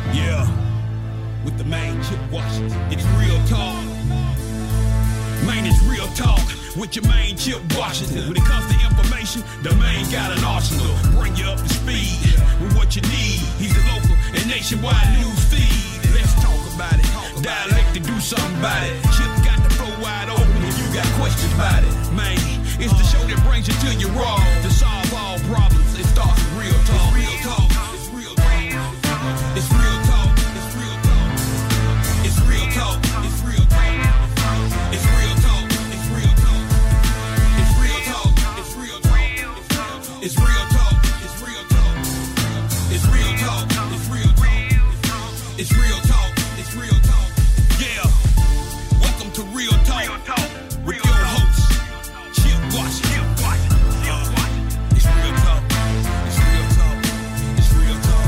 Yeah, with the main Chip Washington. It's real talk. Man, it's real talk with your main Chip Washington. When it comes to information, the main got an arsenal. Bring you up to speed with what you need. He's a local and nationwide news feed. Let's talk about it. Dialect to do something about it. Chip got the flow wide open if you got questions about it. Man, it's the show that brings you to your raw. To solve all problems, it starts with real talk. Real talk. It's real talk. It's real talk. It's real talk. It's real talk. It's real talk. It's real talk. It's real talk. It's real talk. It's real talk. It's real talk. It's real talk. It's real talk. It's real talk. It's real talk. It's real talk. Yeah. Welcome to Real Talk with your host, Chip Washington. It's real talk. It's real talk. It's real talk.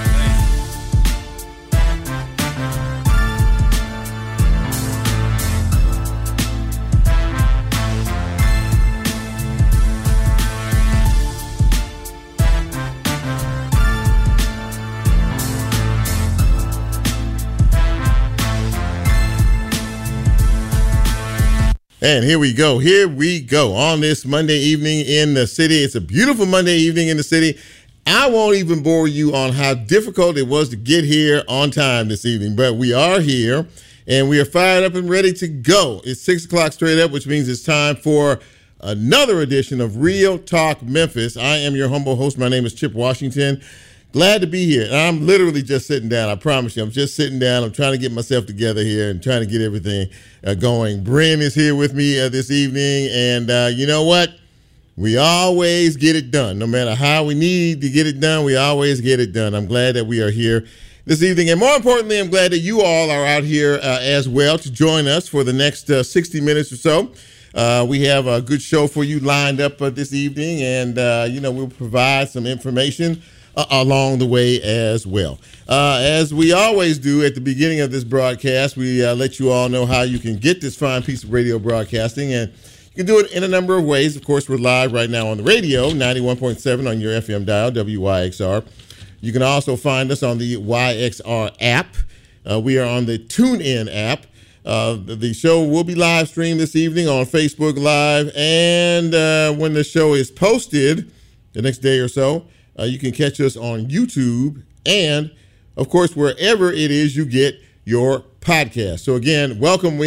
And here we go. Here we go on this Monday evening in the city. It's a beautiful Monday evening in the city. I won't even bore you on how difficult it was to get here on time this evening, but we are here and we are fired up and ready to go. It's 6 o'clock straight up, which means it's time for another edition of Real Talk Memphis. I am your humble host. My name is Chip Washington. Glad to be here. And I'm literally just sitting down. I promise you, I'm just sitting down. I'm trying to get myself together here and trying to get everything going. Bryn is here with me this evening. And you know what? We always get it done. No matter how we need to get it done, we always get it done. I'm glad that we are here this evening. And more importantly, I'm glad that you all are out here as well to join us for the next 60 minutes or so. We have a good show for you lined up this evening. And, we'll provide some information along the way as well. As we always do at the beginning of this broadcast, we let you all know how you can get this fine piece of radio broadcasting, and you can do it in a number of ways. Of course, we're live right now on the radio, 91.7 on your FM dial, WYXR. You can also find us on the YXR app. We are on the TuneIn app. The show will be live streamed this evening on Facebook Live, and when the show is posted the next day or so, you can catch us on YouTube and, of course, wherever it is you get your podcast. So, again, welcome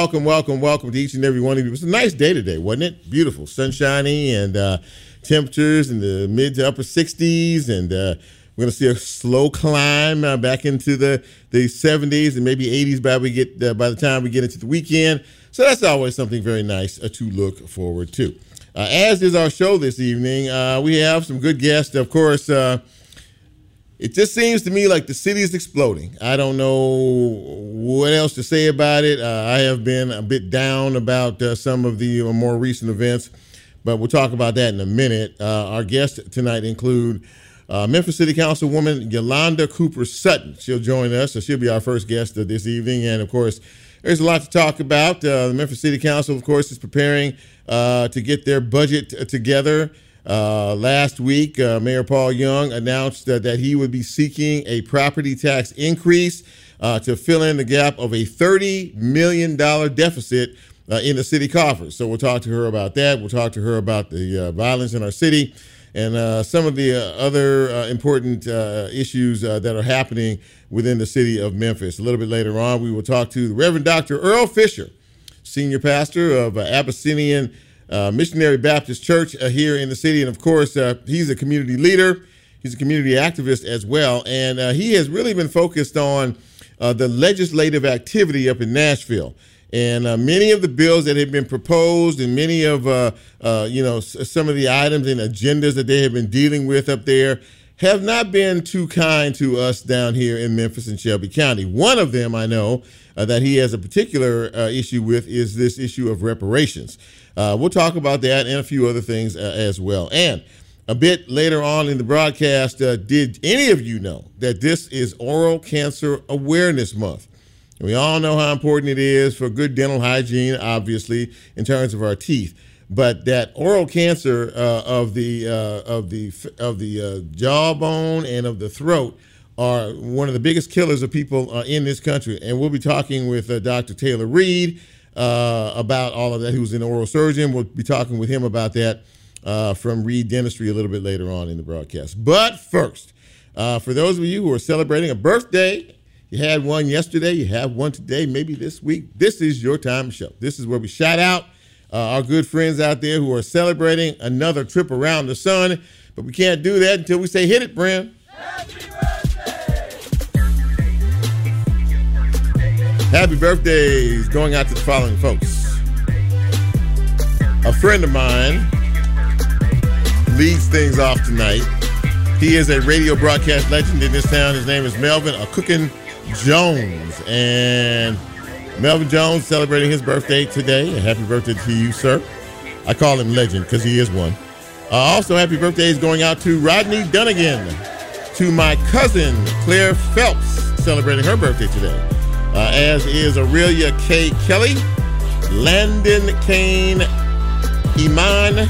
to each and every one of you. It was a nice day today, wasn't it? Beautiful, sunshiny, and temperatures in the mid to upper 60s. And we're going to see a slow climb back into the 70s and maybe 80s by the time we get into the weekend. So that's always something very nice to look forward to. As is our show this evening, we have some good guests. Of course, it just seems to me like the city is exploding. I don't know what else to say about it. I have been a bit down about some of the more recent events, but we'll talk about that in a minute. Our guests tonight include Memphis City Councilwoman Yolanda Cooper Sutton. She'll join us, so she'll be our first guest this evening. And, of course, there's a lot to talk about. The Memphis City Council, of course, is preparing to get their budget together. Last week, Mayor Paul Young announced that he would be seeking a property tax increase to fill in the gap of a $30 million deficit in the city coffers. So we'll talk to her about that. We'll talk to her about the violence in our city and some of the other important issues that are happening within the city of Memphis. A little bit later on, we will talk to the Reverend Dr. Earl Fisher, senior pastor of Abyssinian Missionary Baptist Church here in the city. And, of course, he's a community leader. He's a community activist as well. And he has really been focused on the legislative activity up in Nashville. And many of the bills that have been proposed and many of, some of the items and agendas that they have been dealing with up there have not been too kind to us down here in Memphis and Shelby County. One of them I know that he has a particular issue with is this issue of reparations. We'll talk about that and a few other things as well. And a bit later on in the broadcast, did any of you know that this is Oral Cancer Awareness Month? We all know how important it is for good dental hygiene, obviously, in terms of our teeth. But that oral cancer of the jawbone and of the throat are one of the biggest killers of people in this country. And we'll be talking with Dr. Taylor Reed about all of that, who's an oral surgeon. We'll be talking with him about that from Reed Dentistry a little bit later on in the broadcast. But first, for those of you who are celebrating a birthday, you had one yesterday, you have one today, maybe this week, this is your time to show. This is where we shout out our good friends out there who are celebrating another trip around the sun. But we can't do that until we say, hit it, Bram. Happy birthdays going out to the following folks. A friend of mine leads things off tonight. He is a radio broadcast legend in this town. His name is Melvin Cookin Jones. And Melvin Jones celebrating his birthday today. And happy birthday to you, sir. I call him legend because he is one. Also, happy birthdays going out to Rodney Dunnigan, to my cousin Claire Phelps, celebrating her birthday today, as is Aurelia K. Kelly, Landon Kane, Iman,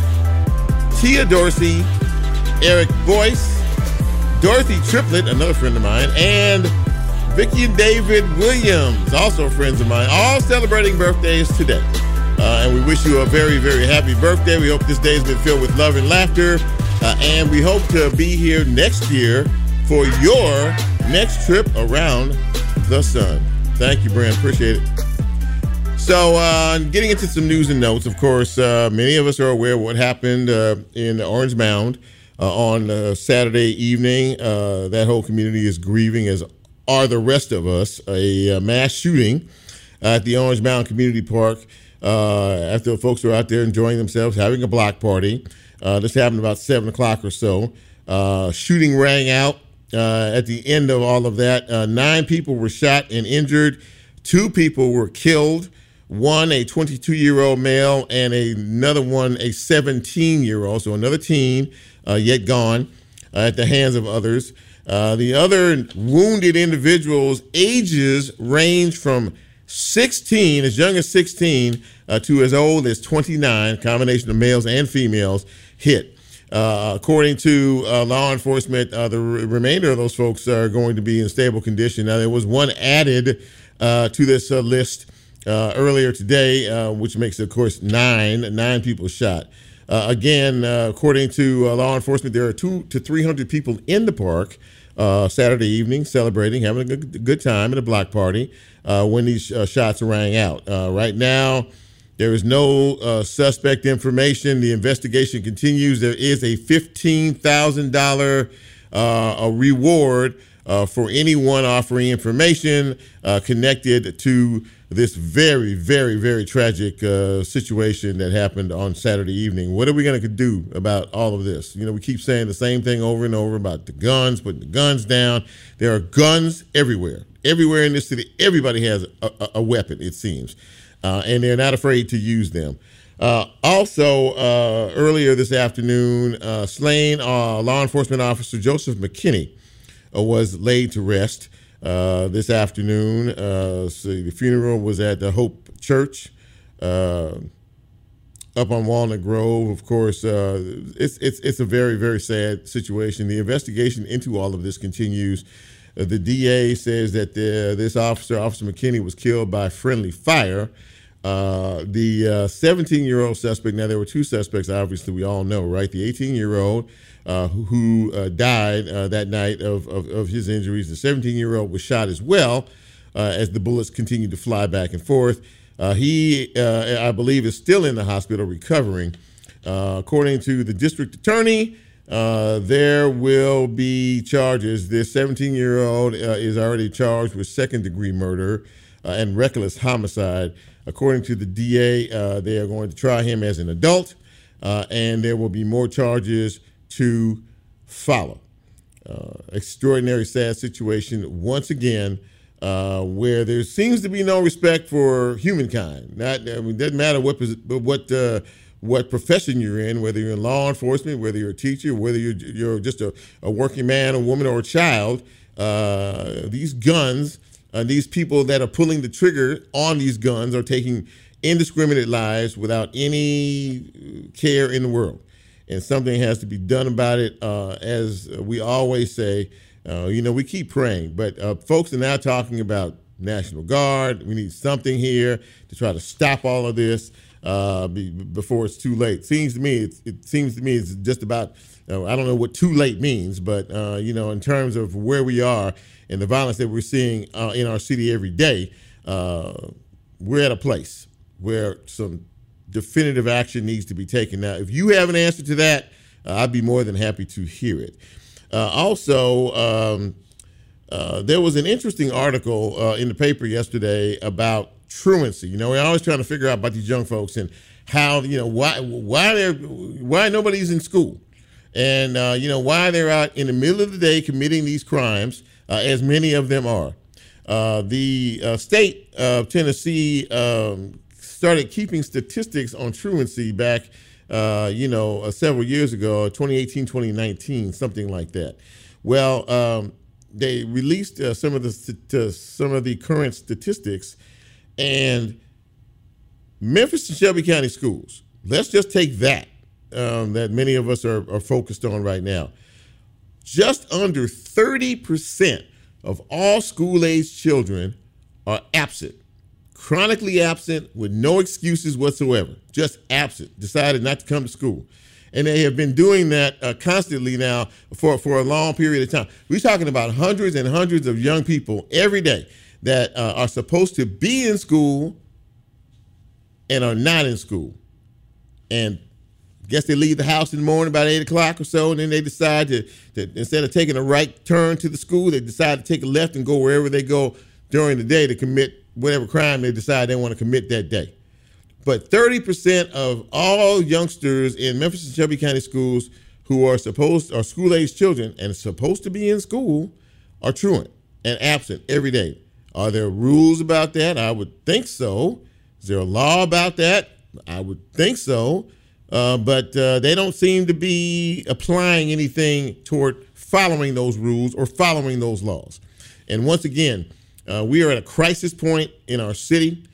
Tia Dorsey, Eric Boyce, Dorothy Triplett, another friend of mine, and Vicky and David Williams, also friends of mine, all celebrating birthdays today. And we wish you a very, very happy birthday. We hope this day has been filled with love and laughter. And we hope to be here next year for your next trip around the sun. Thank you, Brand. Appreciate it. So getting into some news and notes, of course, many of us are aware of what happened in Orange Mound on Saturday evening. That whole community is grieving, as are the rest of us. A mass shooting at the Orange Mound Community Park. After folks were out there enjoying themselves, having a block party. This happened about 7 o'clock or so. Shooting rang out at the end of all of that. 9 people were shot and injured. 2 people were killed. One, a 22-year-old male, and another one, a 17-year-old, so another teen, yet gone at the hands of others. The other wounded individuals' ages range from 16, as young as 16, to as old as 29, combination of males and females hit. According to law enforcement, the remainder of those folks are going to be in stable condition. Now, there was one added to this list earlier today, which makes it, of course, 9 people shot. Again, according to law enforcement, there are 200 to 300 people in the park Saturday evening celebrating, having a good time at a block party when these shots rang out. Right now, there is no suspect information. The investigation continues. There is a $15,000 reward for anyone offering information connected to this very, very, very tragic situation that happened on Saturday evening. What are we going to do about all of this? You know, we keep saying the same thing over and over about the guns, putting the guns down. There are guns everywhere. Everywhere in this city, everybody has a weapon, it seems, and they're not afraid to use them. Also, earlier this afternoon, slain law enforcement officer Joseph McKinney was laid to rest this afternoon. So the funeral was at the Hope Church up on Walnut Grove. Of course, it's a very, very sad situation. The investigation into all of this continues. The DA says that this Officer McKinney, was killed by friendly fire. The 17-year-old suspect, now there were 2 suspects, obviously we all know, right? The 18-year-old who died that night of his injuries. The 17-year-old was shot as well as the bullets continued to fly back and forth. He, I believe, is still in the hospital recovering. According to the district attorney, there will be charges. This 17-year-old is already charged with second-degree murder and reckless homicide. According to the DA, they are going to try him as an adult, and there will be more charges to follow. Extraordinary, sad situation once again, where there seems to be no respect for humankind. It doesn't matter what profession you're in, whether you're in law enforcement, whether you're a teacher, whether you're just a working man, a woman, or a child. These guns, these people that are pulling the trigger on these guns are taking indiscriminate lives without any care in the world. And something has to be done about it. As we always say, We keep praying, but folks are now talking about National Guard. We need something here to try to stop all of this before it's too late. It seems to me it's just about, I don't know what too late means, but, in terms of where we are and the violence that we're seeing in our city every day, we're at a place where some definitive action needs to be taken. Now, if you have an answer to that, I'd be more than happy to hear it. Also, there was an interesting article in the paper yesterday about truancy. We're always trying to figure out about these young folks and how, why nobody's in school, and why they're out in the middle of the day committing these crimes, as many of them are. The state of Tennessee started keeping statistics on truancy back, several years ago, 2018, 2019, something like that. Well, they released some of the current statistics, and Memphis and Shelby County schools. Let's just take that many of us are focused on right now. Just under 30% of all school-aged children are absent, chronically absent with no excuses whatsoever, just absent, decided not to come to school. And they have been doing that constantly now for a long period of time. We're talking about hundreds and hundreds of young people every day that are supposed to be in school and are not in school. And I guess they leave the house in the morning about 8 o'clock or so, and then they decide to instead of taking a right turn to the school, they decide to take a left and go wherever they go during the day to commit whatever crime they decide they want to commit that day. But 30% of all youngsters in Memphis and Shelby County schools who are school-aged children and supposed to be in school are truant and absent every day. Are there rules about that? I would think so. Is there a law about that? I would think so. But they don't seem to be applying anything toward following those rules or following those laws. And once again, we are at a crisis point in our city.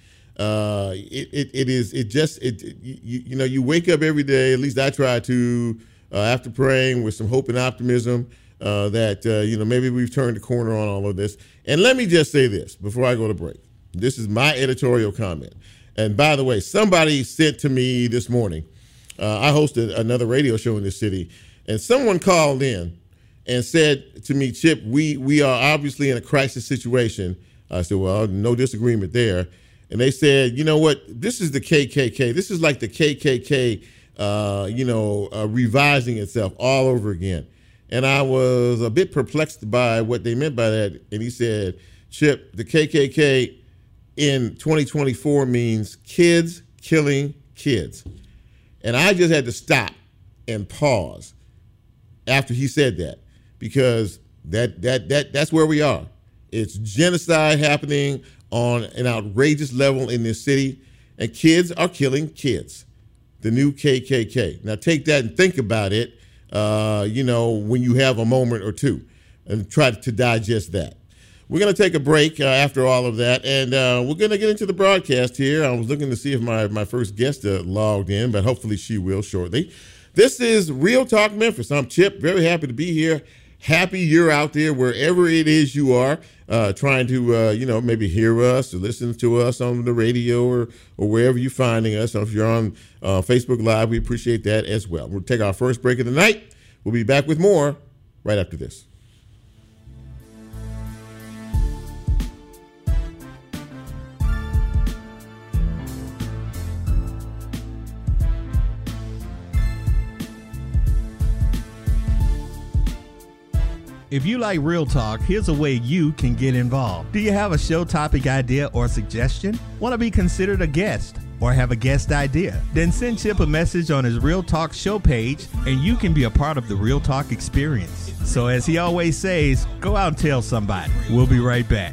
You wake up every day, at least I try to, after praying with some hope and optimism, that maybe we've turned the corner on all of this. And let me just say this before I go to break. This is my editorial comment. And by the way, somebody sent to me this morning, I hosted another radio show in this city, and someone called in and said to me, Chip, we are obviously in a crisis situation. I said, well, no disagreement there. And they said, you know what, this is the KKK. This is like the KKK, revising itself all over again. And I was a bit perplexed by what they meant by that. And he said, Chip, the KKK in 2024 means kids killing kids. And I just had to stop and pause after he said that, because that's where we are. It's genocide happening on an outrageous level in this city, and kids are killing kids. The new KKK. Now take that and think about it, when you have a moment or two, and try to digest that. We're going to take a break after all of that, and we're going to get into the broadcast here. I was looking to see if my first guest logged in, but hopefully she will shortly. This is Real Talk Memphis. I'm Chip, very happy to be here. Happy you're out there wherever it is you are, trying to, maybe hear us or listen to us on the radio or wherever you're finding us. So if you're on Facebook Live, we appreciate that as well. We'll take our first break of the night. We'll be back with more right after this. If you like Real Talk, here's a way you can get involved. Do you have a show topic idea or suggestion? Want to be considered a guest or have a guest idea? Then send Chip a message on his Real Talk show page and you can be a part of the Real Talk experience. So as he always says, go out and tell somebody. We'll be right back.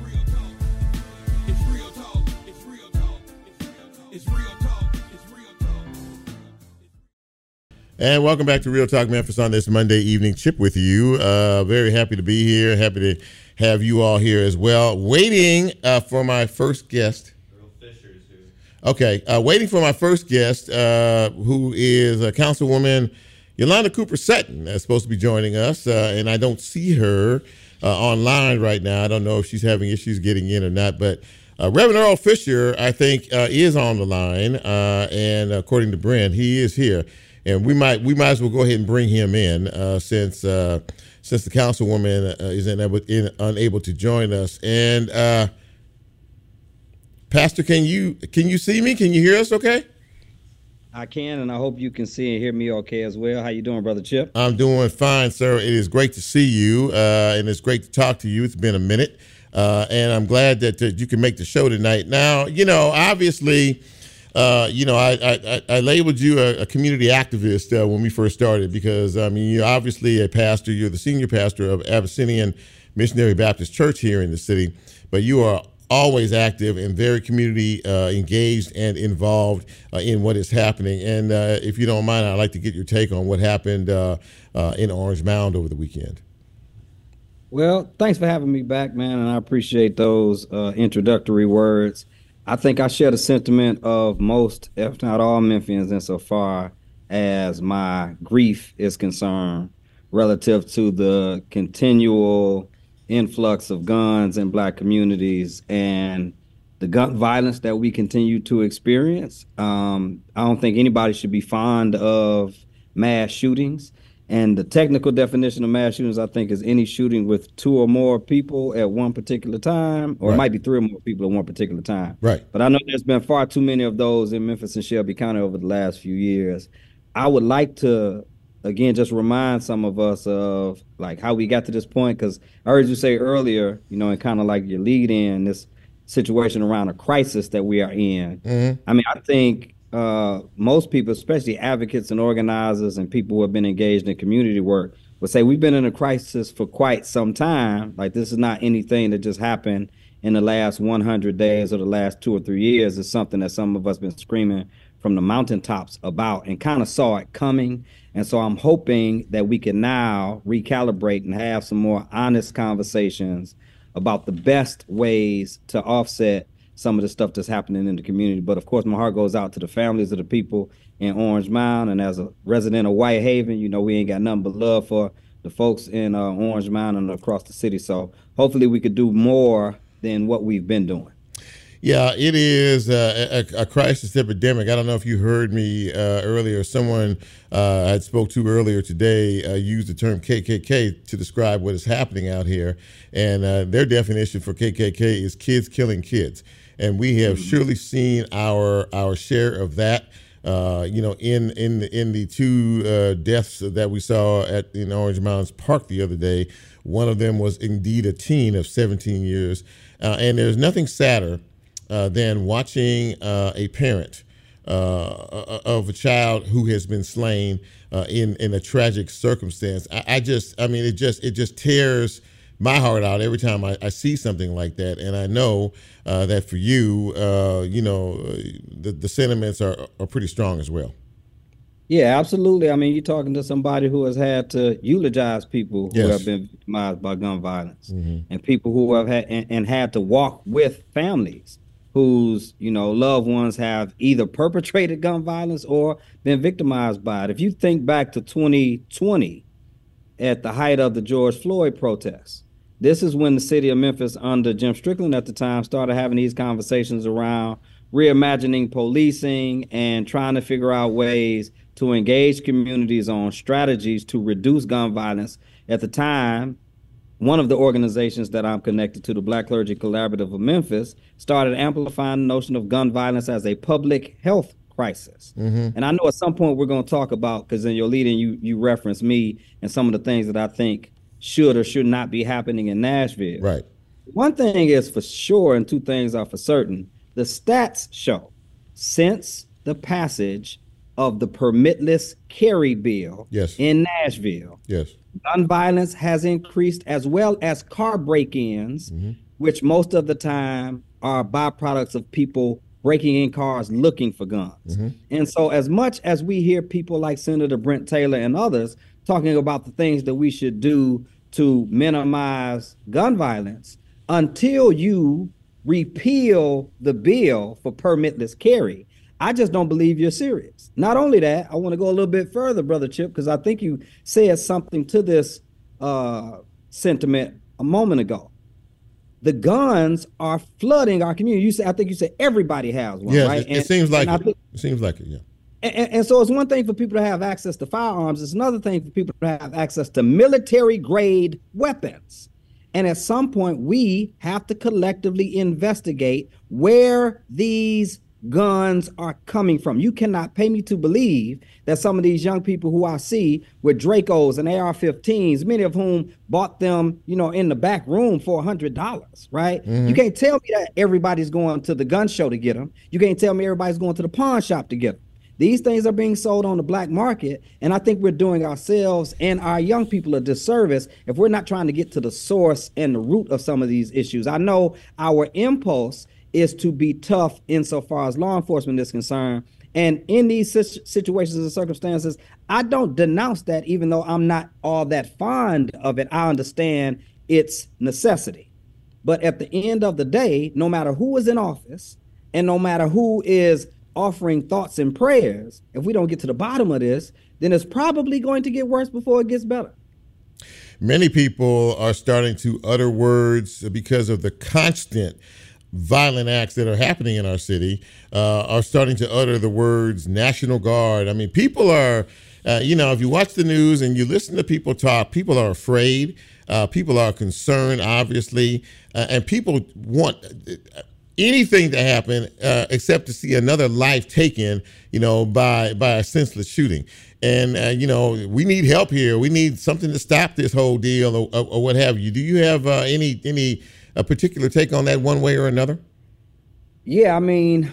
And welcome back to Real Talk Memphis on this Monday evening. Chip with you. Very happy to be here. Happy to have you all here as well. Waiting for my first guest. Earl Fisher's here. Okay. Waiting for my first guest, who is Councilwoman Yolanda Cooper Sutton, that's supposed to be joining us. And I don't see her online right now. I don't know if she's having issues getting in or not, but Reverend Earl Fisher, I think, is on the line, and according to Brent, he is here, and we might as well go ahead and bring him in since the councilwoman is unable to join us. And Pastor, can you see me? Can you hear us? Okay. I can, and I hope you can see and hear me okay as well. How you doing, Brother Chip? I'm doing fine, sir. It is great to see you, and it's great to talk to you. It's been a minute. And I'm glad that you can make the show tonight. Now, obviously, I labeled you a community activist when we first started because, you're obviously a pastor. You're the senior pastor of Abyssinian Missionary Baptist Church here in the city, but you are always active and very community engaged and involved in what is happening. And if you don't mind, I'd like to get your take on what happened in Orange Mound over the weekend. Well, thanks for having me back, man, and I appreciate those introductory words. I think I share the sentiment of most, if not all, Memphians insofar as my grief is concerned relative to the continual influx of guns in Black communities and the gun violence that we continue to experience. I don't think anybody should be fond of mass shootings. And the technical definition of mass shootings, I think, is any shooting with 2 or more people at one particular time, or It might be 3 or more people at one particular time. Right. But I know there's been far too many of those in Memphis and Shelby County over the last few years. I would like to, again, just remind some of us of like how we got to this point, because I heard you say earlier, and kind of like your lead in this situation around a crisis that we are in. Mm-hmm. I think most people, especially advocates and organizers and people who have been engaged in community work, would say we've been in a crisis for quite some time. Like, this is not anything that just happened in the last 100 days or the last 2 or 3 years. It's something that some of us been screaming from the mountaintops about and kind of saw it coming. And so I'm hoping that we can now recalibrate and have some more honest conversations about the best ways to offset some of the stuff that's happening in the community. But of course, my heart goes out to the families of the people in Orange Mound. And as a resident of Whitehaven, we ain't got nothing but love for the folks in Orange Mound and across the city. So hopefully we could do more than what we've been doing. Yeah, it is a crisis epidemic. I don't know if you heard me earlier. Someone I spoke to earlier today used the term KKK to describe what is happening out here. And their definition for KKK is kids killing kids. And we have surely seen our share of that. In the 2 deaths that we saw in Orange Mounds Park the other day. One of them was indeed a teen of 17 years. And there's nothing sadder than watching a parent of a child who has been slain in a tragic circumstance. It just tears my heart out every time I see something like that. And I know that for you, the sentiments are pretty strong as well. Yeah, absolutely. You're talking to somebody who has had to eulogize people who have been victimized by gun violence, and people who have had to walk with families whose, loved ones have either perpetrated gun violence or been victimized by it. If you think back to 2020, at the height of the George Floyd protests, this is when the city of Memphis, under Jim Strickland at the time, started having these conversations around reimagining policing and trying to figure out ways to engage communities on strategies to reduce gun violence. At the time, one of the organizations that I'm connected to, the Black Clergy Collaborative of Memphis, started amplifying the notion of gun violence as a public health crisis. And I know at some point we're going to talk about, because in your lead-in you referenced me and some of the things that I think should or should not be happening in Nashville. Right. One thing is for sure, and 2 things are for certain. The stats show since the passage of the permitless carry bill in Nashville, gun violence has increased, as well as car break-ins, which most of the time are byproducts of people breaking in cars looking for guns. And so as much as we hear people like Senator Brent Taylor and others talking about the things that we should do to minimize gun violence, until you repeal the bill for permitless carry, I just don't believe you're serious. Not only that, I want to go a little bit further, Brother Chip, because I think you said something to this sentiment a moment ago. The guns are flooding our community. I think you said everybody has one, yes, right? It seems like it. It seems like it, yeah. And so it's one thing for people to have access to firearms. It's another thing for people to have access to military grade weapons. And at some point, we have to collectively investigate where these guns are coming from. You cannot pay me to believe that some of these young people who I see with Dracos and AR-15s, many of whom bought them, in the back room for $100, right? Mm-hmm. You can't tell me that everybody's going to the gun show to get them. You can't tell me everybody's going to the pawn shop to get them. These things are being sold on the black market, and I think we're doing ourselves and our young people a disservice if we're not trying to get to the source and the root of some of these issues. I know our impulse is to be tough insofar as law enforcement is concerned, and in these situations and circumstances, I don't denounce that, even though I'm not all that fond of it. I understand its necessity. But at the end of the day, no matter who is in office and no matter who is offering thoughts and prayers, if we don't get to the bottom of this, then it's probably going to get worse before it gets better. Many people are starting to utter words because of the constant violent acts that are happening in our city, are starting to utter the words National Guard. I mean, people are, if you watch the news and you listen to people talk, people are afraid. People are concerned, obviously, and people want anything to happen except to see another life taken, by a senseless shooting. And, we need help here. We need something to stop this whole deal or what have you. Do you have any particular take on that one way or another? Yeah, I mean,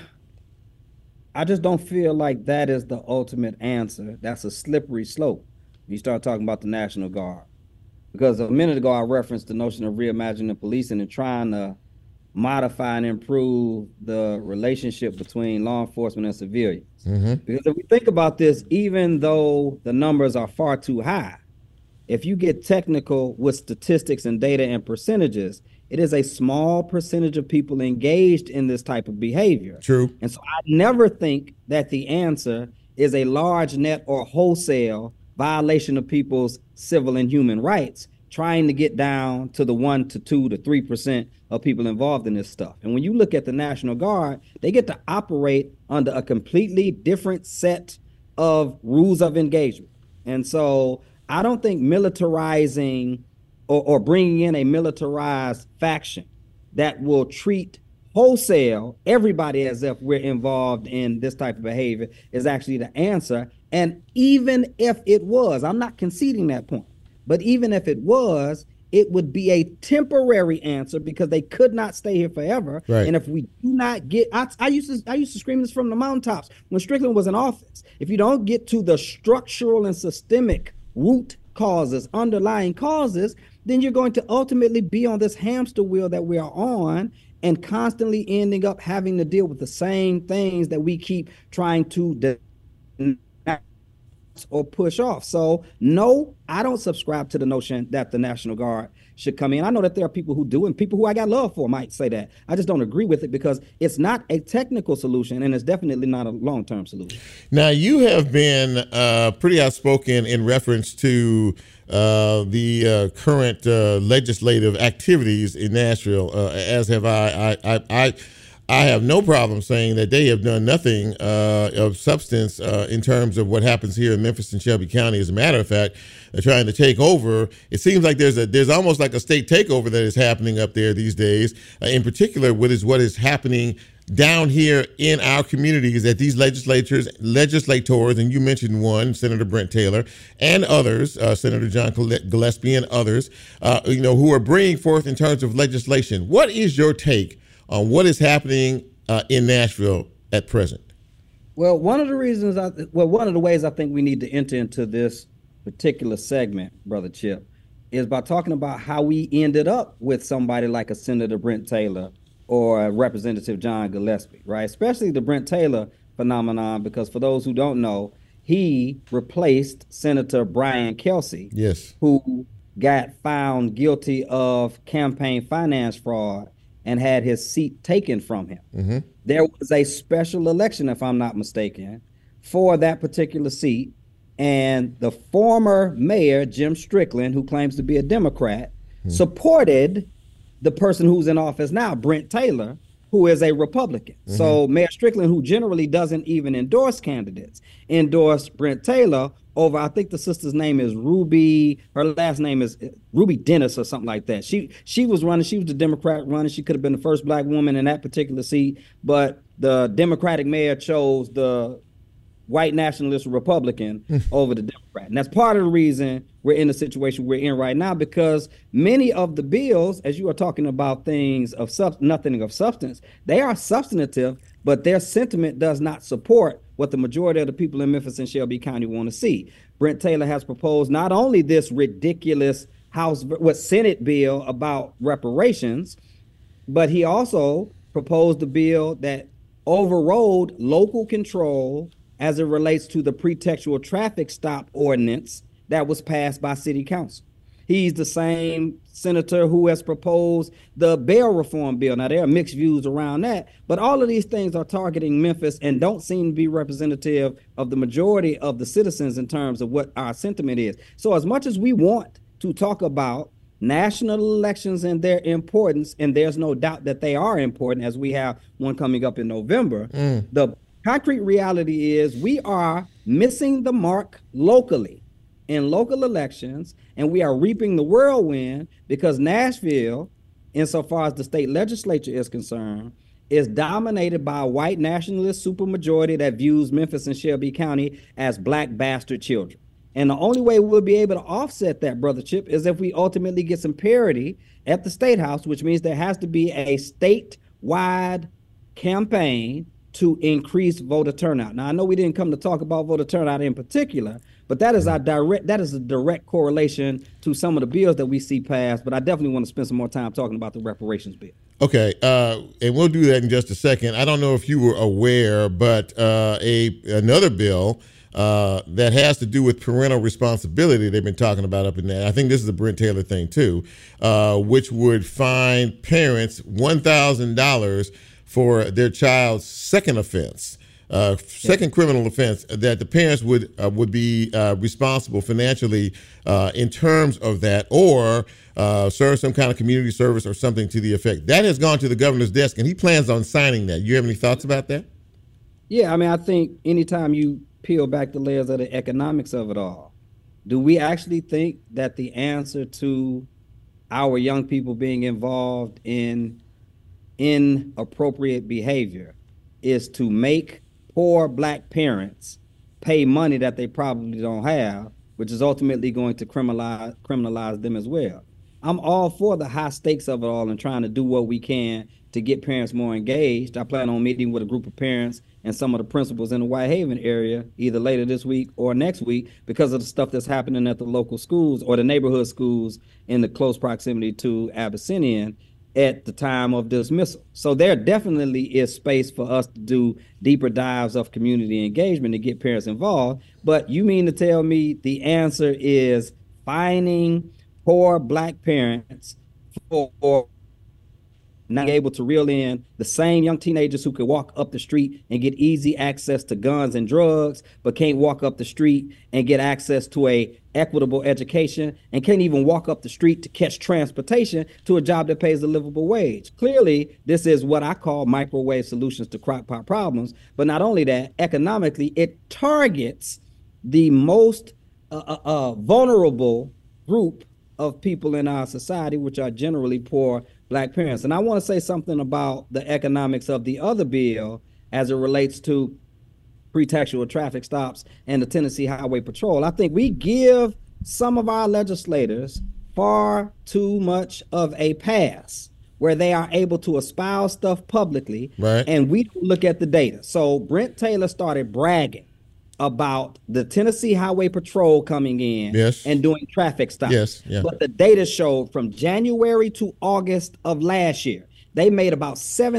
I just don't feel like that is the ultimate answer. That's a slippery slope. You start talking about the National Guard. Because a minute ago, I referenced the notion of reimagining policing and trying to modify and improve the relationship between law enforcement and civilians. Mm-hmm. Because if we think about this, even though the numbers are far too high, if you get technical with statistics and data and percentages, it is a small percentage of people engaged in this type of behavior. True. And so I never think that the answer is a large net or wholesale violation of people's civil and human rights, trying to get down to the 1 to 2 to 3% of people involved in this stuff. And when you look at the National Guard, they get to operate under a completely different set of rules of engagement. And so I don't think militarizing or bringing in a militarized faction that will treat wholesale everybody as if we're involved in this type of behavior is actually the answer. And even if it was, I'm not conceding that point, but even if it was, it would be a temporary answer because they could not stay here forever. Right. And if we do not get, I used to scream this from the mountaintops when Strickland was in office. If you don't get to the structural and systemic root causes, underlying causes, then you're going to ultimately be on this hamster wheel that we are on and constantly ending up having to deal with the same things that we keep trying to or push off. So no, I don't subscribe to the notion that the National Guard should come in. I know that there are people who do, and people who I got love for might say that. I just don't agree with it because it's not a technical solution and it's definitely not a long-term solution. Now, you have been pretty outspoken in reference to the current legislative activities in Nashville, as have I. I have no problem saying that they have done nothing of substance in terms of what happens here in Memphis and Shelby County. As a matter of fact, they're trying to take over. It seems like there's almost like a state takeover that is happening up there these days. In particular, what is happening down here in our communities that these legislators, and you mentioned one, Senator Brent Taylor, and others, Senator John Gillespie and others, who are bringing forth in terms of legislation. What is your take on what is happening in Nashville at present? Well, one of the ways I think we need to enter into this particular segment, Brother Chip, is by talking about how we ended up with somebody like a Senator Brent Taylor or Representative John Gillespie, right? Especially the Brent Taylor phenomenon, because for those who don't know, he replaced Senator Brian Kelsey, yes, who got found guilty of campaign finance fraud and had his seat taken from him. Mm-hmm. There was a special election, if I'm not mistaken, for that particular seat. And the former mayor, Jim Strickland, who claims to be a Democrat, supported the person who's in office now, Brent Taylor, who is a Republican. So Mayor Strickland, who generally doesn't even endorse candidates, endorsed Brent Taylor over, I think the sister's name is Ruby, her last name is Ruby Dennis or something like that. She was running, she was the Democrat running. She could have been the first black woman in that particular seat, but the Democratic mayor chose the white nationalist Republican over the Democrat. And that's part of the reason we're in the situation we're in right now, because many of the bills, as you are talking about things of nothing of substance, they are substantive, but their sentiment does not support what the majority of the people in Memphis and Shelby County want to see. Brent Taylor has proposed not only this ridiculous Senate bill about reparations, but he also proposed a bill that overrode local control as it relates to the pretextual traffic stop ordinance that was passed by city council. He's the same senator who has proposed the bail reform bill. Now, there are mixed views around that, but all of these things are targeting Memphis and don't seem to be representative of the majority of the citizens in terms of what our sentiment is. So as much as we want to talk about national elections and their importance, and there's no doubt that they are important as we have one coming up in November, the concrete reality is we are missing the mark locally in local elections, and we are reaping the whirlwind because Nashville, insofar as the state legislature is concerned, is dominated by a white nationalist supermajority that views Memphis and Shelby County as black bastard children. And the only way we'll be able to offset that, Brother Chip, is if we ultimately get some parity at the State House, which means there has to be a statewide campaign to increase voter turnout. Now, I know we didn't come to talk about voter turnout in particular, but that is a direct correlation to some of the bills that we see passed. But I definitely want to spend some more time talking about the reparations bill. Okay, and we'll do that in just a second. I don't know if you were aware, but another bill that has to do with parental responsibility they've been talking about up in there. I think this is a Brent Taylor thing too, which would fine parents $1,000 for their child's second offense, criminal offense, that the parents would be responsible financially in terms of that, or serve some kind of community service or something to the effect. That has gone to the governor's desk, and he plans on signing that. You have any thoughts about that? Yeah, I mean, I think anytime you peel back the layers of the economics of it all, do we actually think that the answer to our young people being involved in inappropriate behavior is to make poor black parents pay money that they probably don't have, which is ultimately going to criminalize them as well? I'm all for the high stakes of it all and trying to do what we can to get parents more engaged. I plan on meeting with a group of parents and some of the principals in the Whitehaven area either later this week or next week because of the stuff that's happening at the local schools or the neighborhood schools in the close proximity to Abyssinian at the time of dismissal. So there definitely is space for us to do deeper dives of community engagement to get parents involved. But you mean to tell me the answer is fining poor black parents for not able to reel in the same young teenagers who could walk up the street and get easy access to guns and drugs, but can't walk up the street and get access to a equitable education, and can't even walk up the street to catch transportation to a job that pays a livable wage? Clearly, this is what I call microwave solutions to crock pot problems. But not only that, economically, it targets the most vulnerable group of people in our society, which are generally poor black parents. And I want to say something about the economics of the other bill as it relates to pretextual traffic stops and the Tennessee Highway Patrol. I think we give some of our legislators far too much of a pass where they are able to espouse stuff publicly, right, and we don't look at the data. So Brent Taylor started bragging about the Tennessee Highway Patrol coming in, yes, and doing traffic stops. Yes, yeah. But the data showed from January to August of last year, they made about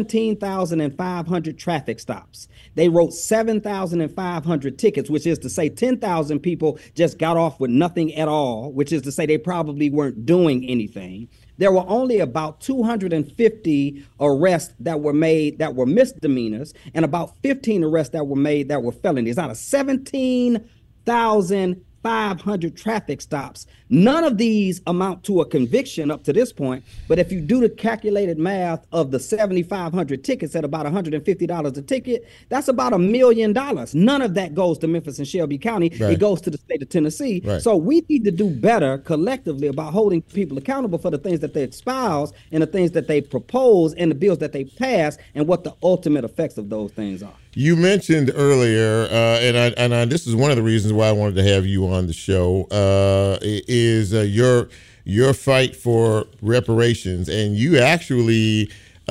17,500 traffic stops. They wrote 7,500 tickets, which is to say 10,000 people just got off with nothing at all, which is to say they probably weren't doing anything. There were only about 250 arrests that were made that were misdemeanors, and about 15 arrests that were made that were felonies out of 17,000 7,500 traffic stops. None of these amount to a conviction up to this point. But if you do the calculated math of the 7,500 tickets at about $150 a ticket, that's about $1 million. None of that goes to Memphis and Shelby County. Right. It goes to the state of Tennessee. Right. So we need to do better collectively about holding people accountable for the things that they espouse and the things that they propose and the bills that they pass and what the ultimate effects of those things are. You mentioned earlier, and this is one of the reasons why I wanted to have you on the show, is your fight for reparations, and you actually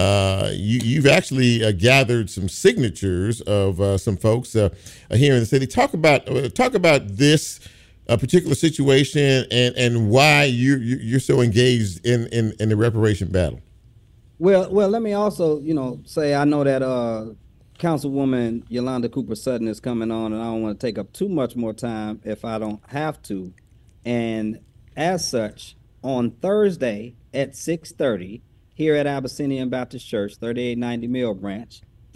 you've actually gathered some signatures of some folks here in the city. Talk about this particular situation and why you're so engaged in the reparation battle. Well, let me also say I know that Councilwoman Yolanda Cooper Sutton is coming on, and I don't want to take up too much more time if I don't have to. And as such, on Thursday at 6:30 here at Abyssinian Baptist Church, 3890 Mill Branch,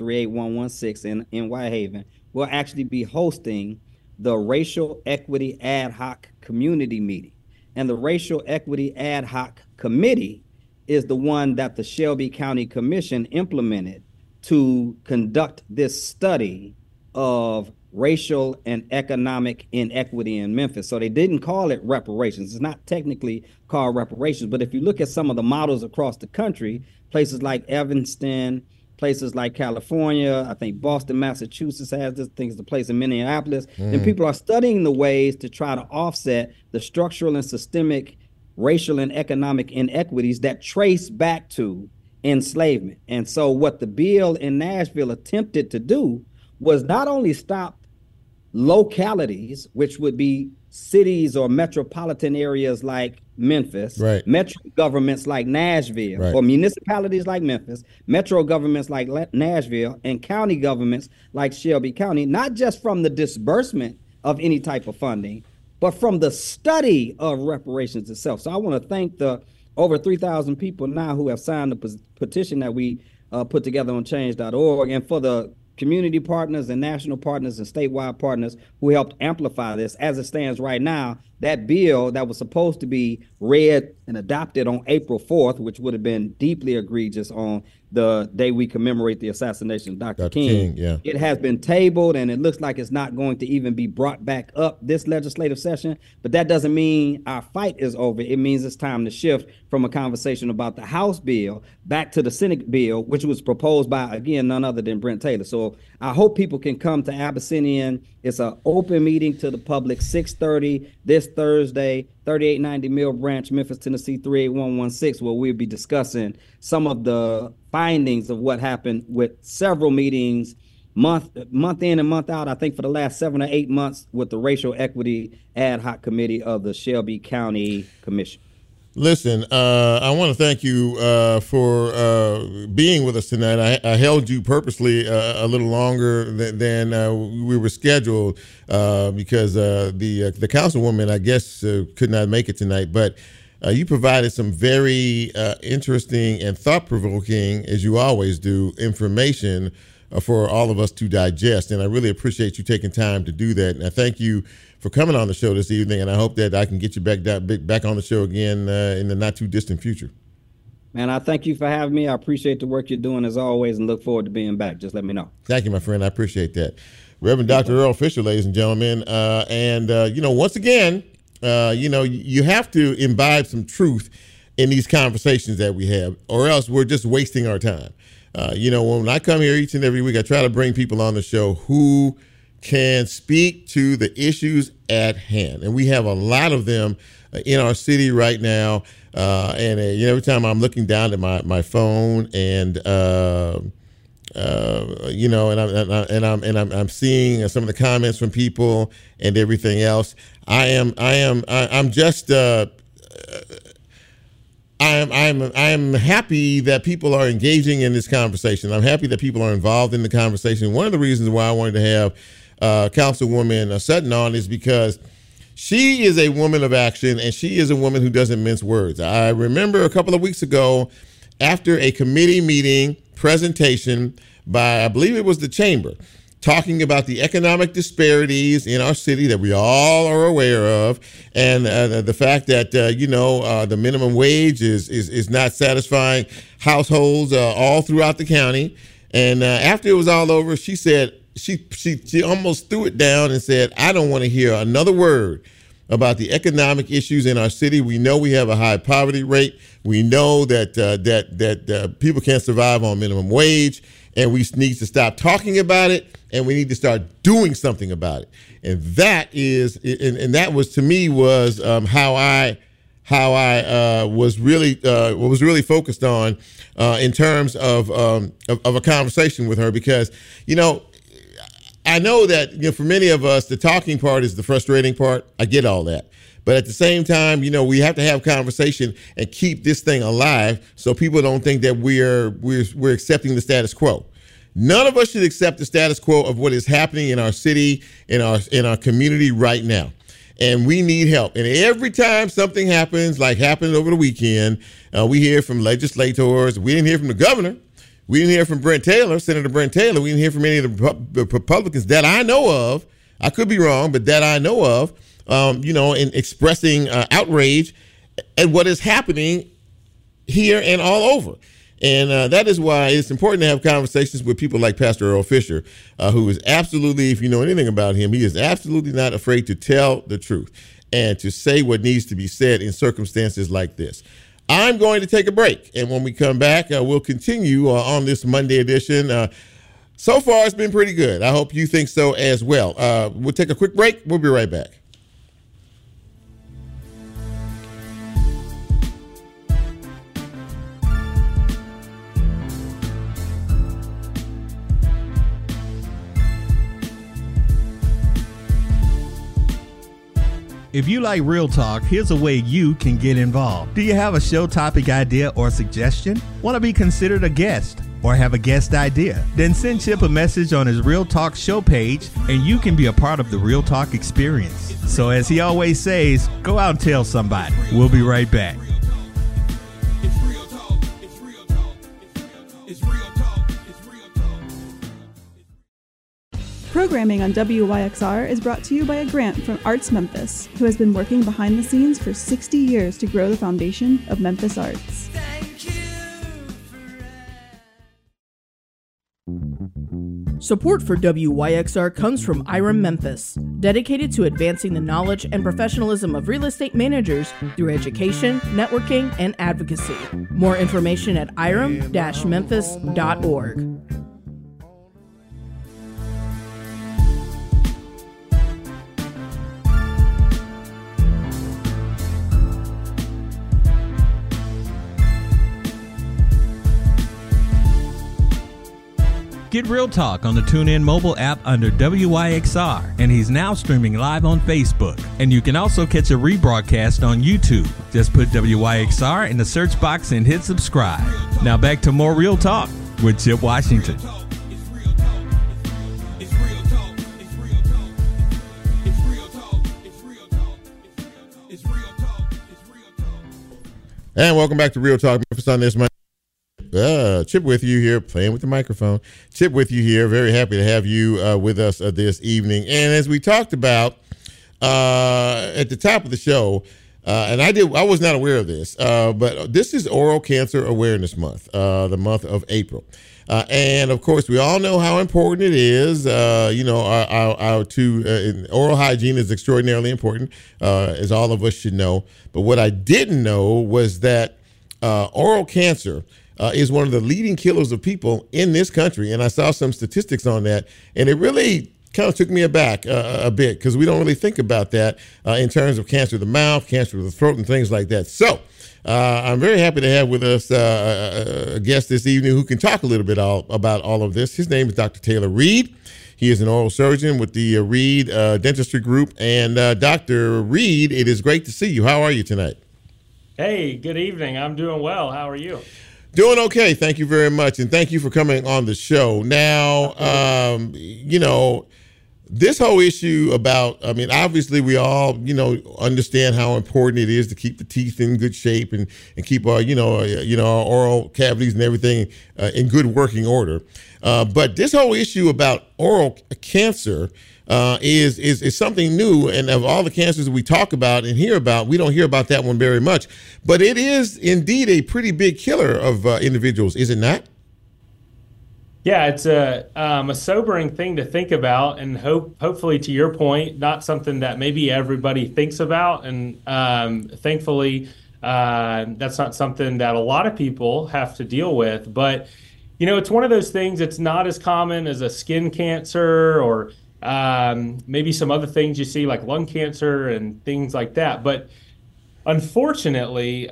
38116 in Whitehaven, we'll actually be hosting the Racial Equity Ad Hoc Community Meeting. And the Racial Equity Ad Hoc Committee is the one that the Shelby County Commission implemented to conduct this study of racial and economic inequity in Memphis. So they didn't call it reparations. It's not technically called reparations, but if you look at some of the models across the country, places like Evanston, places like California, I think Boston, Massachusetts has this, thing's the place in Minneapolis, and people are studying the ways to try to offset the structural and systemic racial and economic inequities that trace back to enslavement. And so what the bill in Nashville attempted to do was not only stop localities, which would be cities or metropolitan areas like Memphis, right, metro governments like Nashville, right, or municipalities like Memphis, metro governments like Nashville, and county governments like Shelby County, not just from the disbursement of any type of funding, but from the study of reparations itself. So I want to thank the over 3,000 people now who have signed the petition that we put together on change.org, and for the community partners and national partners and statewide partners who helped amplify this. As it stands right now, that bill that was supposed to be read and adopted on April 4th, which would have been deeply egregious on the day we commemorate the assassination of Dr. King, yeah, it has been tabled, and it looks like it's not going to even be brought back up this legislative session. But that doesn't mean our fight is over. It means it's time to shift from a conversation about the House bill back to the Senate bill, which was proposed by, again, none other than Brent Taylor. So I hope people can come to Abyssinian. It's an open meeting to the public, 6:30 this Thursday, 3890 Mill Branch, Memphis, Tennessee, 38116, where we'll be discussing some of the findings of what happened with several meetings month in and month out, I think for the last 7 or 8 months, with the Racial Equity Ad Hoc Committee of the Shelby County Commission. Listen, I want to thank you for being with us tonight. I held you purposely a little longer than we were scheduled because the councilwoman, I guess, could not make it tonight. But you provided some very interesting and thought-provoking, as you always do, information for all of us to digest. And I really appreciate you taking time to do that. And I thank you for coming on the show this evening, and I hope that I can get you back on the show again in the not too distant future. Man, I thank you for having me. I appreciate the work you're doing as always, and look forward to being back. Just let me know. Thank you, my friend. I appreciate that. Reverend Dr. Earl Fisher, ladies and gentlemen. Once again, you have to imbibe some truth in these conversations that we have, or else we're just wasting our time. When I come here each and every week, I try to bring people on the show who can speak to the issues at hand. And we have a lot of them in our city right now. Every time I'm looking down at my phone and I'm seeing some of the comments from people and everything else. I'm happy that people are engaging in this conversation. I'm happy that people are involved in the conversation. One of the reasons why I wanted to have Councilwoman Sutton on is because she is a woman of action, and she is a woman who doesn't mince words. I remember a couple of weeks ago, after a committee meeting presentation by, I believe it was the chamber, talking about the economic disparities in our city that we all are aware of, and the fact that the minimum wage is not satisfying households all throughout the county. And after it was all over, she said she almost threw it down and said, "I don't want to hear another word about the economic issues in our city. We know we have a high poverty rate. We know that people can't survive on minimum wage, and we need to stop talking about it, and we need to start doing something about it." And that was to me was how I was really focused on in terms of a conversation with her, because I know that for many of us, the talking part is the frustrating part. I get all that. But at the same time, we have to have conversation and keep this thing alive so people don't think that we're accepting the status quo. None of us should accept the status quo of what is happening in our city, in our community right now. And we need help. And every time something happens, like happened over the weekend, we hear from legislators. We didn't hear from the governor. We didn't hear from Senator Brent Taylor. We didn't hear from any of the Republicans that I know of. I could be wrong, but that I know of, in expressing outrage at what is happening here and all over. And that is why it's important to have conversations with people like Pastor Earl Fisher, who is absolutely, if you know anything about him, he is absolutely not afraid to tell the truth and to say what needs to be said in circumstances like this. I'm going to take a break, and when we come back, we'll continue on this Monday edition. So far, it's been pretty good. I hope you think so as well. We'll take a quick break. We'll be right back. If you like Real Talk, here's a way you can get involved. Do you have a show topic idea or suggestion? Want to be considered a guest or have a guest idea? Then send Chip a message on his Real Talk show page and you can be a part of the Real Talk experience. So as he always says, go out and tell somebody. We'll be right back. Programming on WYXR is brought to you by a grant from Arts Memphis, who has been working behind the scenes for 60 years to grow the foundation of Memphis arts. Support for WYXR comes from IREM Memphis, dedicated to advancing the knowledge and professionalism of real estate managers through education, networking, and advocacy. More information at irem-memphis.org. Get Real Talk on the TuneIn mobile app under WYXR, and he's now streaming live on Facebook. And you can also catch a rebroadcast on YouTube. Just put WYXR in the search box and hit subscribe. Now back to more Real Talk with Chip Washington. And welcome back to Real Talk Memphis on this Monday. Chip with you here, playing with the microphone. Chip with you here. Very happy to have you with us this evening. And as we talked about at the top of the show, and I was not aware of this, but this is Oral Cancer Awareness Month, the month of April. And of course, we all know how important it is. Oral hygiene is extraordinarily important, as all of us should know. But what I didn't know was that oral cancer is one of the leading killers of people in this country. And I saw some statistics on that, and it really kind of took me aback a bit, because we don't really think about that in terms of cancer of the mouth, cancer of the throat, and things like that. So I'm very happy to have with us a guest this evening who can talk a little bit about all of this. His name is Dr. Taylor Reed. He is an oral surgeon with the Reed Dentistry Group. And Dr. Reed, it is great to see you. How are you tonight? Hey, good evening. I'm doing well. How are you? Doing okay. Thank you very much. And thank you for coming on the show. Now, this whole issue about, I mean, obviously we all, understand how important it is to keep the teeth in good shape and keep our, our oral cavities and everything in good working order. But this whole issue about oral cancer is something new. And of all the cancers that we talk about and hear about, we don't hear about that one very much. But it is indeed a pretty big killer of individuals, is it not? Yeah, it's a sobering thing to think about, and hopefully, to your point, not something that maybe everybody thinks about. And thankfully, that's not something that a lot of people have to deal with. But it's one of those things. It's not as common as a skin cancer or maybe some other things you see, like lung cancer and things like that. But unfortunately,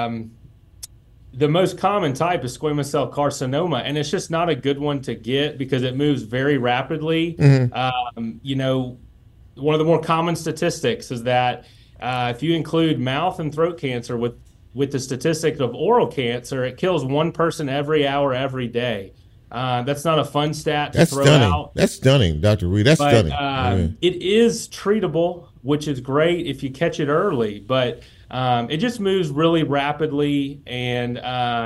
the most common type is squamous cell carcinoma, and it's just not a good one to get because it moves very rapidly. Mm-hmm. One of the more common statistics is that if you include mouth and throat cancer with the statistic of oral cancer, it kills one person every hour, every day. That's not a fun stat to throw out. That's stunning, Dr. Reed. That's stunning. It is treatable, which is great if you catch it early, but it just moves really rapidly, and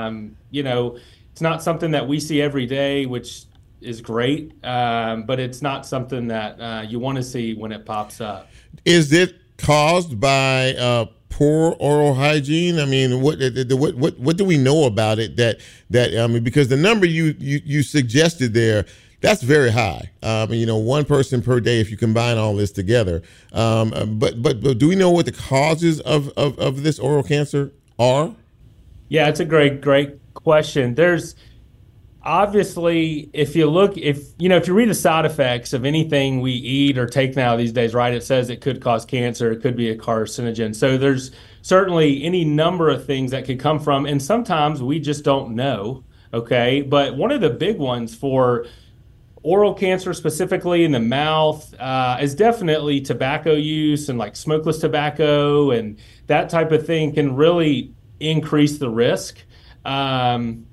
it's not something that we see every day, which is great, but it's not something that you want to see when it pops up. Is it caused by poor oral hygiene? I mean, what do we know about it? Because the number you suggested there, that's very high. One person per day if you combine all this together. But do we know what the causes of this oral cancer are? Yeah, it's a great question. There's obviously, if you read the side effects of anything we eat or take now these days, right, it says it could cause cancer, it could be a carcinogen. So there's certainly any number of things that could come from, and sometimes we just don't know, okay? But one of the big ones for oral cancer, specifically in the mouth, is definitely tobacco use, and like smokeless tobacco and that type of thing can really increase the risk. And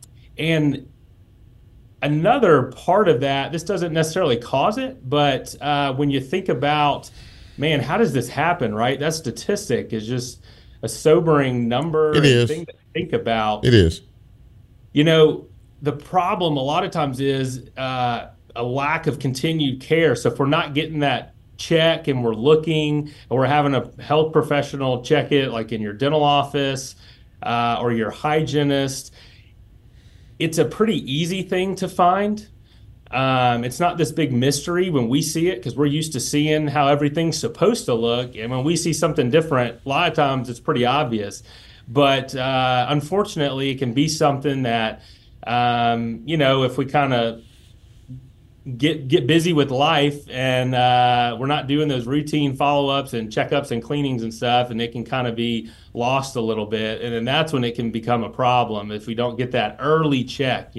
another part of that, this doesn't necessarily cause it, but when you think about, man, how does this happen, right? That statistic is just a sobering number. It is. Thing to think about. It is. The problem a lot of times is a lack of continued care. So if we're not getting that check and we're looking, or we're having a health professional check it, like in your dental office or your hygienist, it's a pretty easy thing to find. It's not this big mystery when we see it, because we're used to seeing how everything's supposed to look. And when we see something different, a lot of times it's pretty obvious. But unfortunately, it can be something that, if we kind of get busy with life and we're not doing those routine follow-ups and checkups and cleanings and stuff, and it can kind of be lost a little bit, and then that's when it can become a problem if we don't get that early check.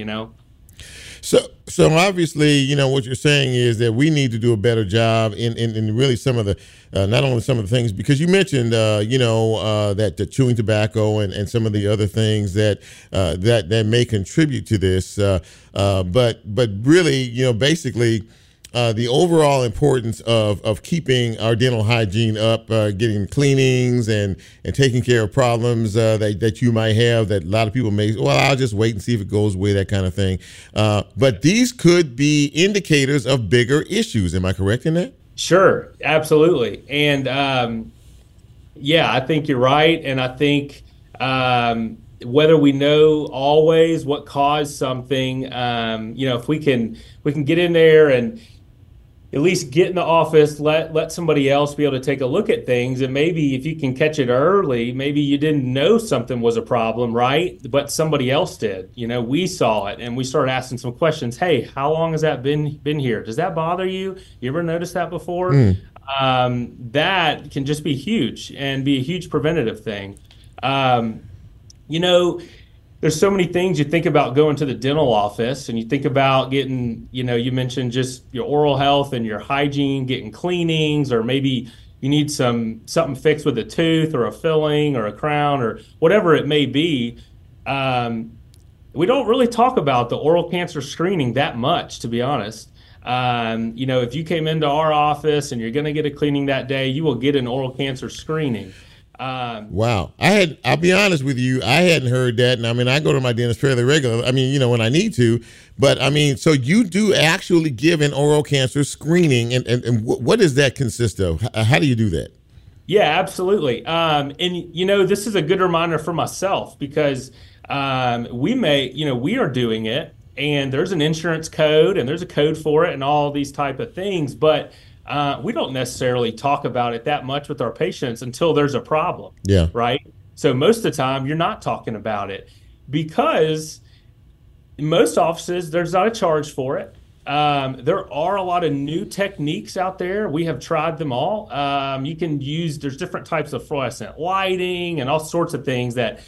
So obviously, what you're saying is that we need to do a better job in really some of the, not only some of the things, because you mentioned, that the chewing tobacco and some of the other things that may contribute to this. But really, basically, the overall importance of keeping our dental hygiene up, getting cleanings and taking care of problems that you might have that a lot of people may, well, I'll just wait and see if it goes away, that kind of thing. But these could be indicators of bigger issues. Am I correct in that? Sure, absolutely. And I think you're right. And I think whether we know always what caused something, if we can get in there and at least get in the office, let somebody else be able to take a look at things. And maybe if you can catch it early, maybe you didn't know something was a problem, right? But somebody else did. We saw it and we started asking some questions. Hey, how long has that been here? Does that bother you? You ever noticed that before? That can just be huge and be a huge preventative thing. There's so many things you think about going to the dental office, and you think about getting, you mentioned just your oral health and your hygiene, getting cleanings, or maybe you need something fixed with a tooth or a filling or a crown or whatever it may be. We don't really talk about the oral cancer screening that much, to be honest. If you came into our office and you're going to get a cleaning that day, you will get an oral cancer screening. Wow. I'll be honest with you, I hadn't heard that. And I mean, I go to my dentist fairly regularly. I mean, when I need to, but I mean, so you do actually give an oral cancer screening, and what does that consist of? How do you do that? Yeah, absolutely. This is a good reminder for myself because we are doing it, and there's an insurance code and there's a code for it and all these type of things, but we don't necessarily talk about it that much with our patients until there's a problem. Yeah. Right. So most of the time you're not talking about it because in most offices, there's not a charge for it. There are a lot of new techniques out there. We have tried them all. There's different types of fluorescent lighting and all sorts of things that,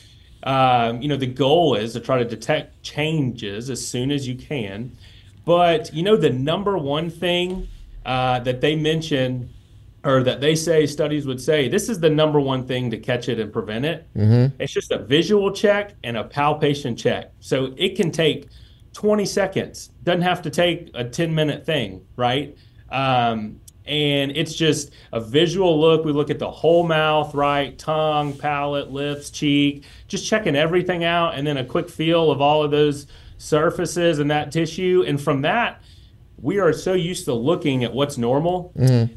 the goal is to try to detect changes as soon as you can. But, the number one thing that they mention, or that they say studies would say, this is the number one thing to catch it and prevent it. Mm-hmm. It's just a visual check and a palpation check. So it can take 20 seconds. Doesn't have to take a 10-minute thing, right? And it's just a visual look. We look at the whole mouth, right? Tongue, palate, lips, cheek, just checking everything out, and then a quick feel of all of those surfaces and that tissue. And from that, we are so used to looking at what's normal,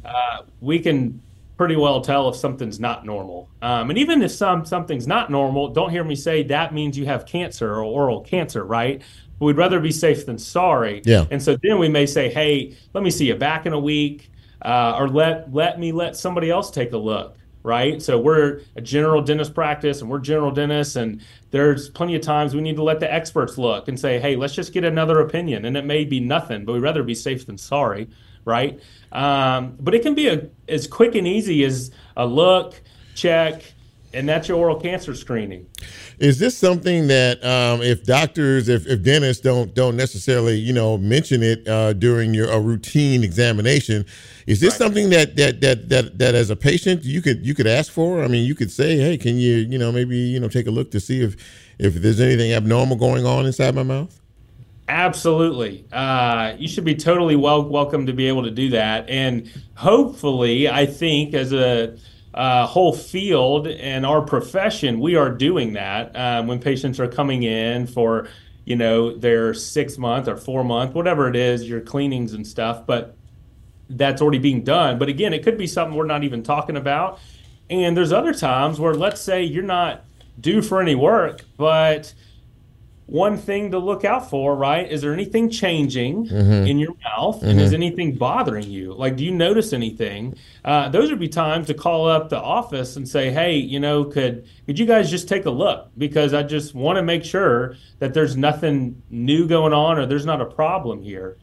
we can pretty well tell if something's not normal. And even if something's not normal, don't hear me say that means you have cancer or oral cancer, right? But we'd rather be safe than sorry. Yeah. And so then we may say, hey, let me see you back in a week, or let somebody else take a look. Right. So we're a general dentist practice and we're general dentists, and there's plenty of times we need to let the experts look and say, hey, let's just get another opinion. And it may be nothing, but we'd rather be safe than sorry. Right. But it can be as quick and easy as a look, check, and that's your oral cancer screening. Is this something that if dentists don't necessarily mention it during your routine examination, is this something that as a patient you could ask for? I mean, you could say, hey, can you maybe take a look to see if there's anything abnormal going on inside my mouth? Absolutely. You should be totally welcome to be able to do that, and hopefully, I think as a whole field and our profession, we are doing that when patients are coming in for, their 6 month or 4 month, whatever it is, your cleanings and stuff. But that's already being done. But again, it could be something we're not even talking about. And there's other times where, let's say you're not due for any work, but one thing to look out for, right? Is there anything changing in your mouth? And is anything bothering you? Like, do you notice anything? Those would be times to call up the office and say, hey, could you guys just take a look? Because I just want to make sure that there's nothing new going on or there's not a problem here.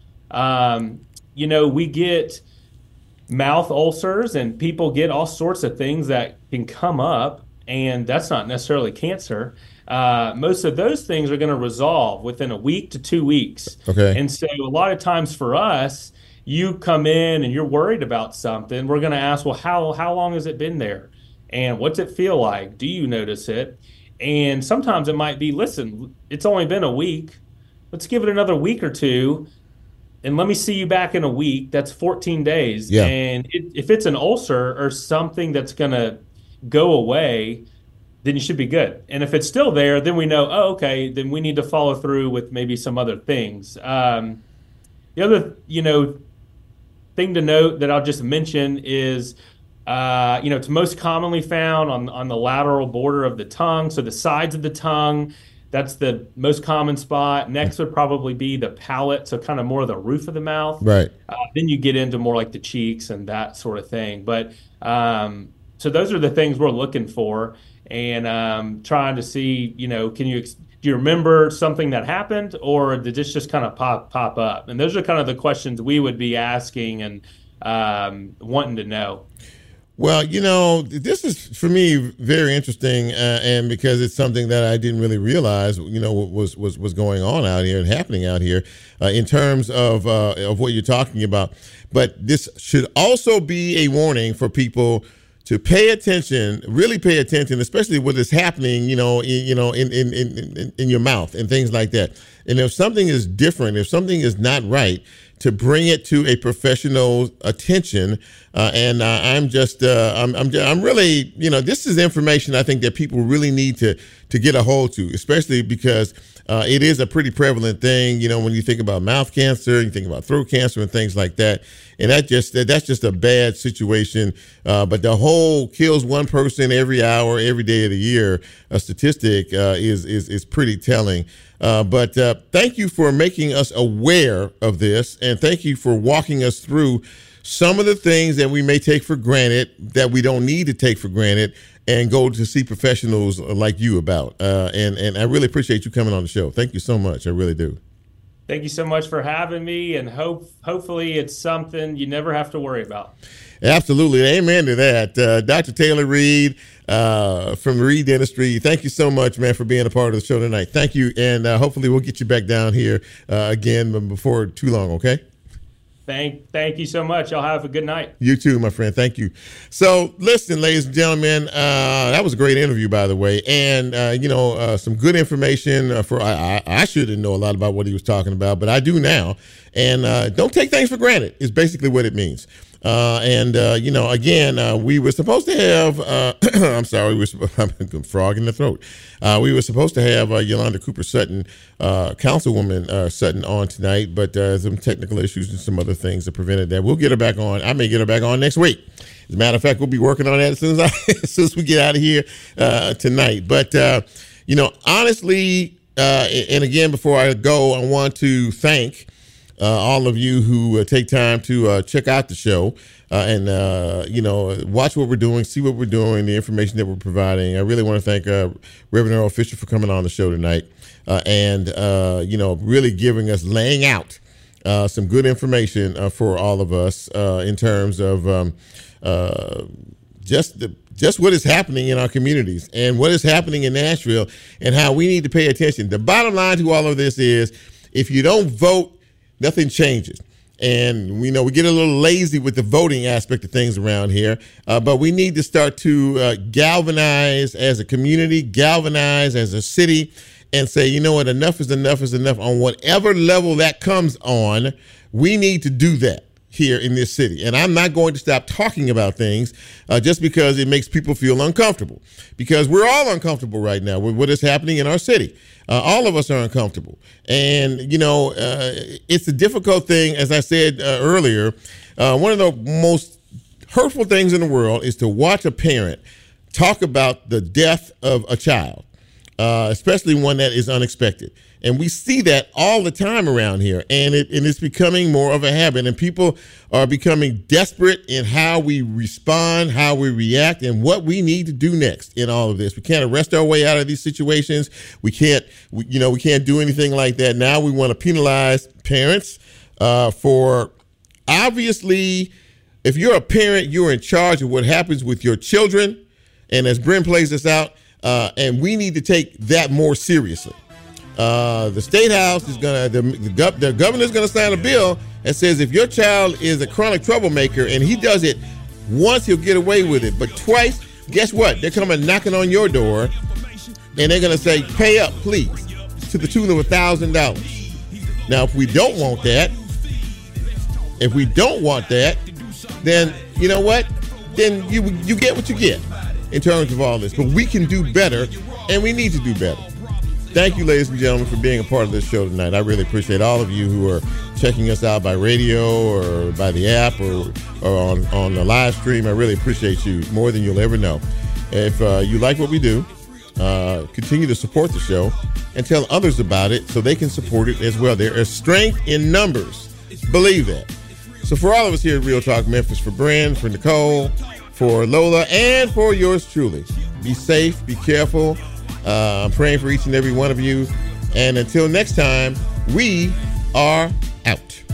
We get mouth ulcers and people get all sorts of things that can come up, and that's not necessarily cancer. Most of those things are going to resolve within a week to 2 weeks. Okay. And so a lot of times for us, you come in and you're worried about something, we're going to ask, well, how long has it been there? And what's it feel like? Do you notice it? And sometimes it might be, listen, it's only been a week. Let's give it another week or two. And let me see you back in a week. That's 14 days. Yeah. And if it's an ulcer or something that's going to go away, then you should be good. And if it's still there, then we know, okay, then we need to follow through with maybe some other things. The other, thing to note that I'll just mention is, it's most commonly found on the lateral border of the tongue. So the sides of the tongue, that's the most common spot. Next would probably be the palate, so kind of more of the roof of the mouth. Right. Then you get into more like the cheeks and that sort of thing. But so those are the things we're looking for. And trying to see, do you remember something that happened, or did this just kind of pop up? And those are kind of the questions we would be asking and wanting to know. Well, this is for me very interesting, and because it's something that I didn't really realize, was going on out here and happening out here in terms of what you're talking about. But this should also be a warning for people to pay attention, really pay attention, especially what is happening, in your mouth and things like that. And if something is different, if something is not right, to bring it to a professional's attention. I'm really, this is information I think that people really need to get a hold to, especially because it is a pretty prevalent thing. When you think about mouth cancer, you think about throat cancer and things like that. And that's just a bad situation. But the whole kills one person every hour, every day of the year, a statistic is pretty telling. But thank you for making us aware of this, and thank you for walking us through some of the things that we may take for granted, that we don't need to take for granted, and go to see professionals like you about. And I really appreciate you coming on the show. Thank you so much. I really do. Thank you so much for having me, and hopefully it's something you never have to worry about. Absolutely. Amen to that. Dr. Taylor Reed from Reed Dentistry, thank you so much, man, for being a part of the show tonight. Thank you, and hopefully we'll get you back down here again before too long, okay? Thank you so much. Y'all have a good night. You too, my friend. Thank you. So, listen, ladies and gentlemen, that was a great interview, by the way, and some good information. I shouldn't know a lot about what he was talking about, but I do now. And don't take things for granted is basically what it means. Again, we were supposed to have, I'm sorry, I'm frog in the throat. We were supposed to have Yolanda Cooper Sutton, Councilwoman Sutton, on tonight, but some technical issues and some other things that prevented that. We'll get her back on. I may get her back on next week. As a matter of fact, we'll be working on that as soon as we get out of here tonight. But, honestly, and again, before I go, I want to thank all of you who take time to check out the show and watch what we're doing, see what we're doing, the information that we're providing. I really want to thank Reverend Earl Fisher for coming on the show tonight and really laying out some good information for all of us in terms of just what is happening in our communities and what is happening in Nashville and how we need to pay attention. The bottom line to all of this is, if you don't vote, nothing changes. And we get a little lazy with the voting aspect of things around here, but we need to start to galvanize as a community, galvanize as a city, and say, you know what, enough is enough is enough. On whatever level that comes on, we need to do that here in this city. And I'm not going to stop talking about things just because it makes people feel uncomfortable, because we're all uncomfortable right now with what is happening in our city. All of us are uncomfortable. And, it's a difficult thing. As I said earlier, one of the most hurtful things in the world is to watch a parent talk about the death of a child, especially one that is unexpected. And we see that all the time around here, and it's becoming more of a habit. And people are becoming desperate in how we respond, how we react, and what we need to do next in all of this. We can't arrest our way out of these situations. We can't do anything like that. Now we want to penalize parents for, obviously, if you're a parent, you're in charge of what happens with your children. And as Bryn plays this out, and we need to take that more seriously. The State House is the governor's going to sign a bill that says if your child is a chronic troublemaker and he does it once, he'll get away with it. But twice, guess what? They're coming knocking on your door and they're going to say, pay up, please, to the tune of $1,000. Now, if we don't want that, then you know what? Then you get what you get in terms of all this. But we can do better, and we need to do better. Thank you, ladies and gentlemen, for being a part of this show tonight. I really appreciate all of you who are checking us out by radio or by the app or on the live stream. I really appreciate you more than you'll ever know. If you like what we do, continue to support the show and tell others about it so they can support it as well. There is strength in numbers. Believe that. So for all of us here at Real Talk Memphis, for Bryn, for Nicole, for Lola, and for yours truly, be safe, be careful. I'm praying for each and every one of you. And until next time, we are out.